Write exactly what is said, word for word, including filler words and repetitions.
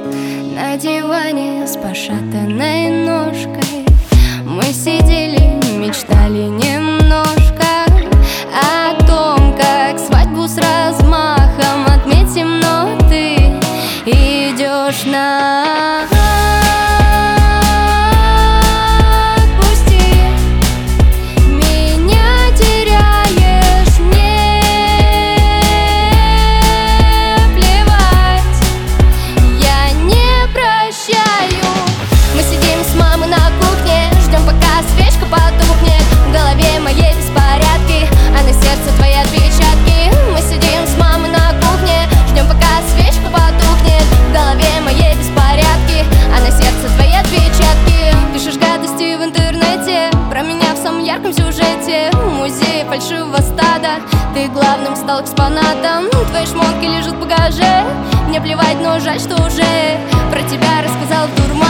На диване с пошатанной ножкой мы сидели, мечтали немножко о том, как свадьбу с размахом отметим, но ты идешь на... В фальшивого стада ты главным стал экспонатом. Твои шмотки лежат в багаже. Мне плевать, но жаль, что уже про тебя рассказал в дурмане.